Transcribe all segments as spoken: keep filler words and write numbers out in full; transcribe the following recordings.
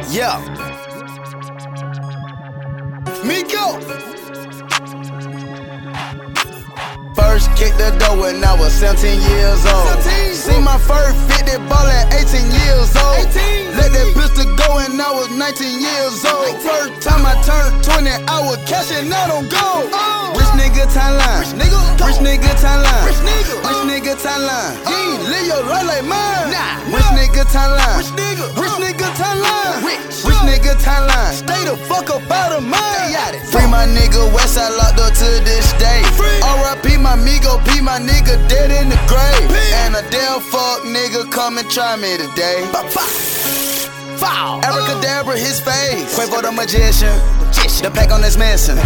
Yeah. Miko. First kicked the door when I was seventeen years old. See my first fifty ball at eighteen years old. Let that pistol go and I was nineteen years old. First time I turned twenty, I was cashing out on gold. Rich nigga timeline. Rich nigga timeline. Rich nigga timeline. You ain't live your life like mine. Rich nigga timeline. Rich nigga timeline. Rich nigga timeline. Stay the fuck up out of mine. Free my nigga Westside locked up to this day. R I P my Migo P, my nigga dead in the grave. And a damn fuck nigga come and try me today. Foul. Abracadabra his face. Quavo the magician. The pack on this missing.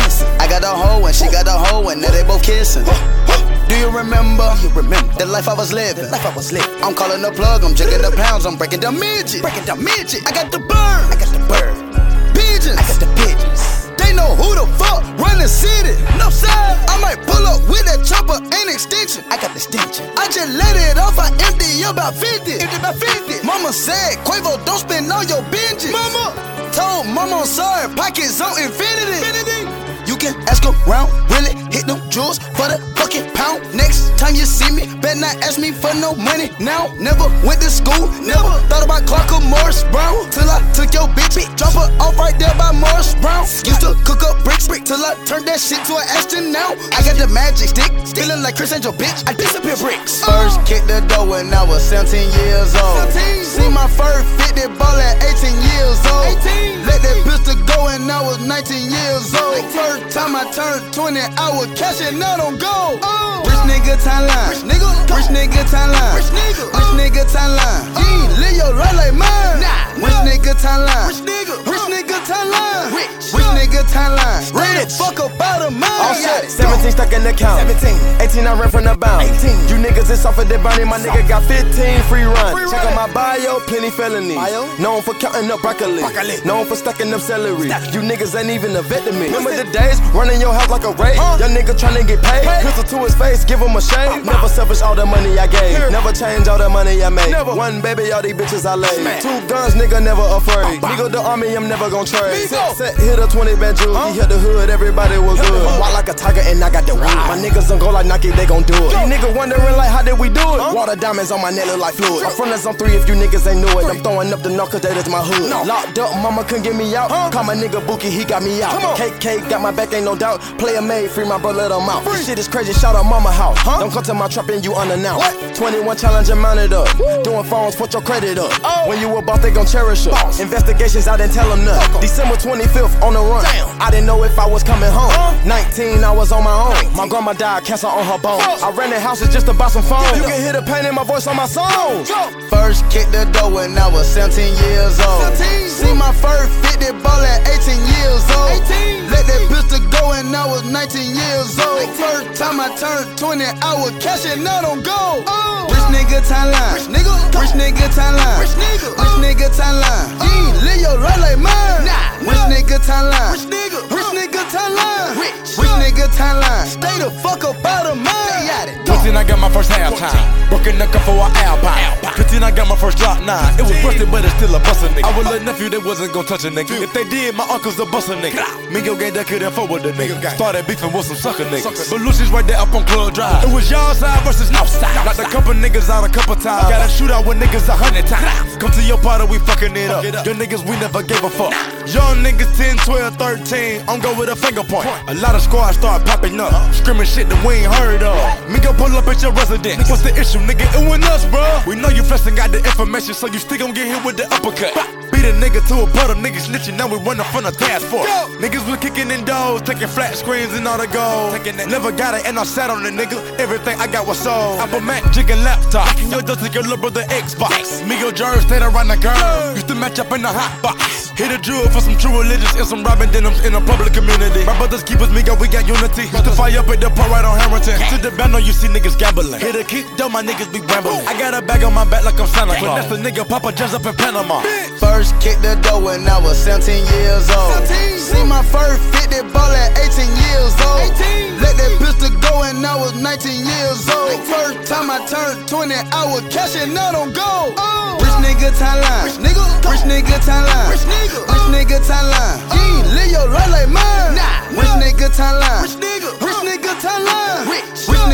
I got a hoe and she got a hoe and now they both kissing. Do you remember? You remember the life I was living? Life I was living. I'm calling the plug, I'm drinking the pounds, I'm breaking the midget. Breaking the midget. I got the bird. I got the bird. Pigeons. I got the pigeons. They know who the fuck run the city. No side. I might pull up with that chopper and extension. I got the extension. I just let it off, I empty about fifty. Empty about fifty. Mama said, Quavo, don't spend all your binges. Mama told mama I'm sorry, pockets on infinity. infinity. You can ask around, really hit them jewels for the fucking pound. Next time you see me, better not ask me for no money now. Never went to school, never thought about Clark or Morris Brown. Till I took your bitch, drop her off right there by Morris Brown. Used to cook up bricks, brick till I turned that shit to an Ashton now. I got the magic stick, feeling like Chris Angel, bitch. I disappear bricks. First kicked the door when I was seventeen years old. See my first fifty ball at eighteen years old. Let that pistol go and I was nineteen years old. First time I turned twenty, I was cashing out on gold. Rich nigga timeline. Rich nigga timeline. Rich nigga timeline. You ain't live your life like mine. Rich nigga timeline. Rich nigga timeline. Rich nigga timeline. Stay the fuck up out of mine. All set. seventeen stuck in the count. eighteen I ran from the bound. You niggas is off of the bounty. My nigga got fifteen free runs. Check out my bio, plenty felonies. Known for counting up broccoli. Known for stacking up celery. You niggas ain't even a vet to me. Remember the days running your house like a raid? Young nigga tryna get paid. Pistol to his face, give him a shave. Never selfish all the money I gave. Never change all the money I made. One baby, all these bitches I laid. Two guns, nigga never afraid. Nigga the army, I'm never gon' trade. Set, set, hit a twenty band jewel. He hit the hood, everybody was good. I'm wild like a tiger and I got the weed. My niggas don't go like Nike, they gon' do it. These niggas wondering like how did we do it? Water diamonds on my neck look like fluid. I'm from the zone three if you niggas ain't knew it. I'm throwing up the knock cause that is my hood. Locked up, mama couldn't get me out. Call my nigga Bookie, he got me out. K K got my back, ain't no doubt. Player made, free my brother, let him out. This shit is crazy, shout out mama house. Huh? Don't come to my trap and you unannounced. twenty-one challenger mounted up. Woo. Doing phones, put your credit up. Oh. When you a boss, they gon' cherish us. Investigations, I didn't tell them nothing. December twenty-fifth on the run. Damn. I didn't know if I was coming home. Huh? nineteen, I was on my own. nineteen. My grandma died, cancer on her bones. Oh. I rented houses just to buy some phones. You can hear the pain in my voice on my songs. First kicked the door when I was seventeen years old. seventeen. See my first fifty ball at eighteen years old. eighteen. Let that pistol go and I was nineteen years old. First time I turned twenty, I was cashing out on gold. Rich nigga timeline. Rich nigga timeline. Rich nigga timeline. You ain't live your life like mine. Rich nigga timeline. Rich nigga timeline. Rich nigga timeline. Stay the fuck up out of mine. fifteen, I got my first halftime. Broken knuckle for an alpine. fifteen, I got my first drop nine. It was busted, but it's still a bustin' nigga. I was a nephew that wasn't gon' touch a nigga. If they did, my uncle's a bustin' nigga. Mingo gang that couldn't fuck with the nigga. Started beefing with some sucker niggas. But Lucy's right there up on Club Drive. It was y'all side versus no side. Knocked a couple niggas out a couple times. Got a shootout with niggas a hundred times. Come to your party, we fucking it up. Your niggas, we never gave a fuck. Young niggas ten, twelve, thirteen. I'm go with a finger point. A lot of squads start popping up. Screaming shit that we ain't heard of. Mingo pull up at your residence. What's the issue, nigga? It was us, bro. We know you flexing, got the information, so you still gon' get hit with the uppercut. Beat a nigga to a puddle, niggas snitching, now we running from the task force. Niggas was kicking in doors, taking flat screens and all the gold. Never got it and I sat on it, nigga. Everything I got was sold. Apple Mac, jigging laptop. Yo, just take your little brother Xbox. Migo Jerry stayed around the girl. Used to match up in the hot box. Hit a drill for some true religious and some robbing denims in a public community. My brothers keep us, Migo, we got unity. Used to fire up at the park right on Harrington. To the band, you see niggas gambling. Hit a kick, though my niggas be rambling. I got a bag on my back like I'm Santa Claus. That's the nigga Papa just up in Panama. First kicked the door when I was seventeen years old. See my first fifty ball at eighteen years old. Let that pistol go and I was nineteen years old. First time I turned twenty, I was cashing out on gold. Rich nigga timeline. Rich nigga timeline.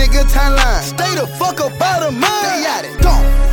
nigga timeline. Stay the fuck up out of mine. Stay at it. Gone.